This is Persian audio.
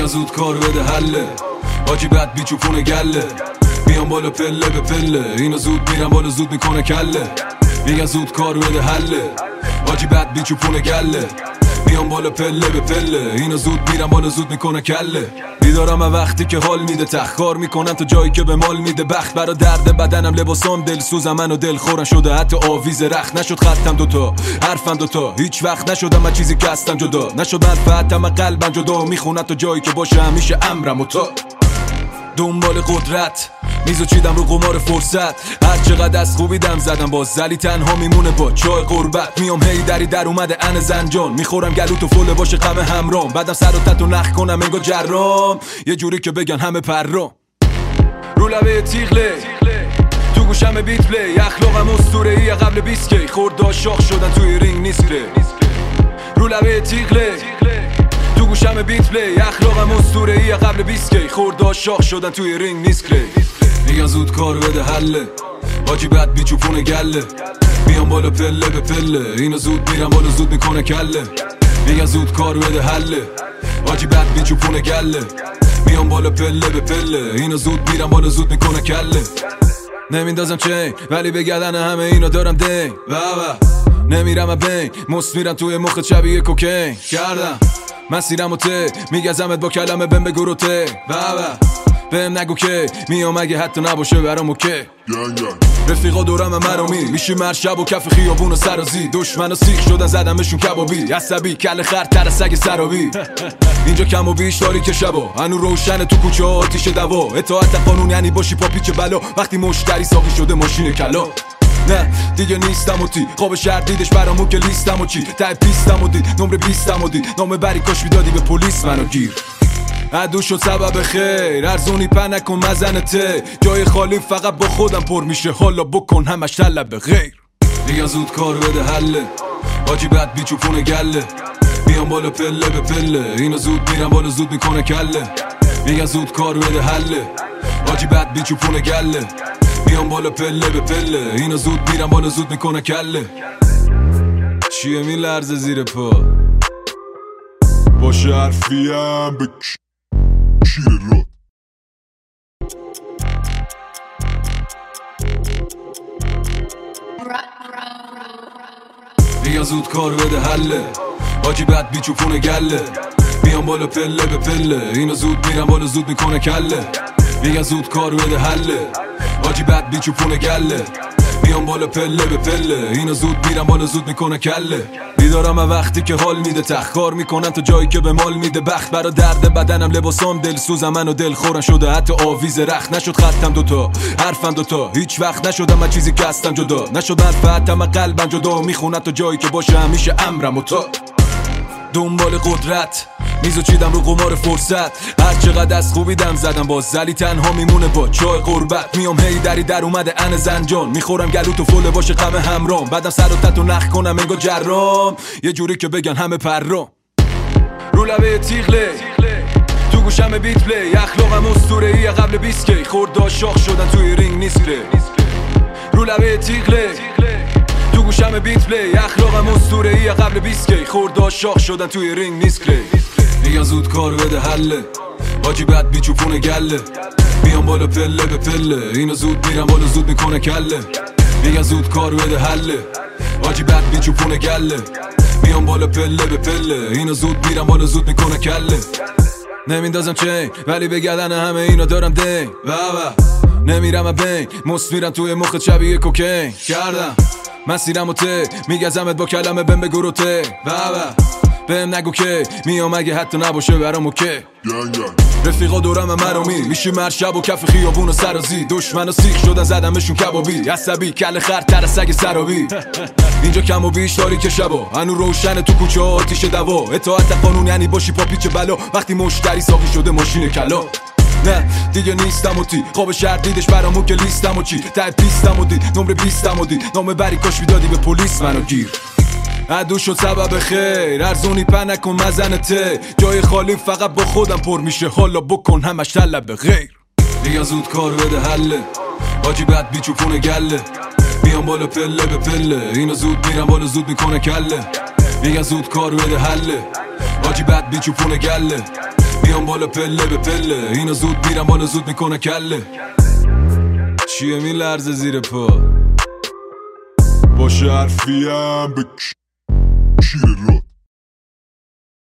میگن زود کار بده حله، حاجی بد بیچوپونه گله، میان بالا پله به پله، اینا زود میرن بالا زود میکنه کله. میگن زود کار بده حله، حاجی بد بیچوپونه گله، میان بالا پله به پله، اینا زود میرن بالا زود میکنه کله. بیدارم وقتی که حال میده تخکار میکنم تو جایی که به مال میده بخت، برا درد بدنم لباسام دلسوزم من و دل خورم شده حتی آویز رخت. نشد خطم دوتا حرفم دوتا، هیچ وقت نشدم من چیزی که هستم جدا، نشد منفعتم من قلبم جدا، میخونم تو جایی که باشه همیشه امرم و تا دنبال قدرت میزو چیدم رو قمار فرصت. هر چقدر از خوبی دم زدم باز زلی تنها میمونه با چای قربت. میام هی دری در اومده ان زنجان، میخورم گلو تو فله باشه غم همرام، بعدم سر و تتو نخ کنم انگار جرام، یه جوری که بگن همه پرام. رو لبه تیغله تو گوشم بیت پلی، اخلاقم اسطوره‌ای قبل 20 کی، خوردا شاخ شدن توی رینگ نیست ره. رو لبه تیغله تو گوشم بیت پلی، اخلاقم اسطوره‌ای قبل 20 کی، خوردا شاخ شدن توی رینگ نیست ره. میگن زود کار بده حله، حاجی بد بیچوپونه گله، میان بالا پله به پله، اینا زود میرن بالا زود میکنه کله. میگن زود کار بده حله، حاجی بد بیچوپونه گله، میان بالا پله به پله، اینا زود میرن بالا زود میکنه کله. نمیندازم چین ولی به گردن همه اینا دارم دین نمیرم بین مست میرم توی مخت شبیه کوکین کردم مسیرم و ته میگزمت با کلمه بهم بگو رو ته بهم نگو که میام اگه حتی نباشه برام اوکی. رفیقا دورم مرامی میشی مرشب و کف خیابون و سرازی، دشمن و سیخ شدن زدمشون کبابی، عصبی کل خر تر سگ سرابی. اینجا کم و بیش داری که شبا هنو روشن تو کوچه ها آتیش دوا، اطاعت قانون یعنی باشی پاپیچ بلا، وقتی مشتری ساقی شده ماشین کلا. نه دیگه نیستم و تی خواب شهر دیدش برامو که لیستم و چی ته پیستم و دید نمره 20م و دید نامه بری کاش میدادی به پلیس منو گیر. عدو شد سبب خیر ارزونی په نکن مزنته، جای خالی فقط با خودم پر میشه حالا بکن همش طلب غیر. میگن زود کار بده حله، حاجی بد بیچوپونه گله، میان بالا پله به پله، اینا زود میرن بالا زود میکنه کله. میگن زود کار بده حله، حاجی بد بیچوپونه گله، میان بالا پله به پله، اینا زود میرن بالا زود میکنه کله. چیه میلرزه زیر پا باشه حرفیم به شیر راد. میگن زود کار بده حله، حاجی بد بیچوپونه گله، میان بالا پله به پله، اینا زود میرن بالا زود میکنه کله. میگن زود کار بده حله، حاجی بد بیچوپونه گله، میان بالا پله به پله، اینا زود میرن بالا زود میکنه کله. بیدارم وقتی که حال میده تخکار میکنم تو جایی که به مال میده بخت، برا درد بدنم لباسام دلسوزم من و دل خورم شده حتی آویز رخت. نشد خطم دوتا حرفم دوتا، هیچ وقت نشدم من چیزی که هستم جدا، نشد منفعتم من قلبم جدا، میخونم تو جایی که باشه همیشه امرم و تا دنبال قدرت میزو چیدم رو قمار فرصت. هر چقدر از خوبی دم زدم باز زلی تنها میمونه با چای قربت. میام هی دری در اومده ان زنجان، میخورم گلو تو فله باشه غم همرام، بعدم سر و تتو نخ کنم انگار جرام، یه جوری که بگن همه پرام. رو لبه تیغله تو گوشم بیت پلی، اخلاقم اسطوره‌ای قبل 20 کی، خوردا شاخ شدن توی رینگ نیست ره. رو لبه تیغله تو گوشم بیت پلی، اخلاقم اسطوره‌ای قبل 20 کی، خوردا شاخ شدن توی رینگ نیست ره. میگن زود کار بده حله، حاجی بد بیچوپونه گله، میان بالا پله به پله، اینا زود میرن بالا زود میکنه کله. میگن زود کار بده حله، حاجی بد بیچوپونه گله، میان بالا پله به پله، اینا زود میرن بالا زود میکنه کله. نمیندازم چین ولی به گردن همه اینا دارم دین نمیرم بین مست میرم توی مخت شبیه کوکین کردم مسیرم و ته میگزمت با کلمه بهم بگو رو ته بهم نگو که میام اگه حتی نباشه برام اوکی. رفیقا دورم مرامی میشی مرشب و کف خیابون و سرازی، دشمن و سیخ شدن زدمشون کبابی، عصبی کل خر تر سگ سرابی. اینجا کم و بیش داری که شبا هنو روشن تو کوچه ها آتیش دوا، اطاعت قانون یعنی باشی پاپیچ بلا، وقتی مشتری ساقی شده ماشین کلا. نه دیگه نیستم و تی خواب شهر دیدش برامو که لیستم و چی ته پیستم و دید نمره 20م و دید نامه بری کاش میدادی به پلیس منو گیر. عدو شد سبب خیر ارزونی په نکن مزنته، جای خالی فقط با خودم پر میشه حالا بکن همش طلب غیر. میگن زود کار بده حله، حاجی بد بیچوپونه گله، میان بالا پله به پله، اینا زود میرن بالا زود میکنه کله. میگن زود کار بده حله، حاجی بد بیچوپونه گله، میام بالا پله به پله، اینا زود میرم بالا زود میکنه کله. چیه میلرزه زیر پا؟ باشه حرفیم به کیر را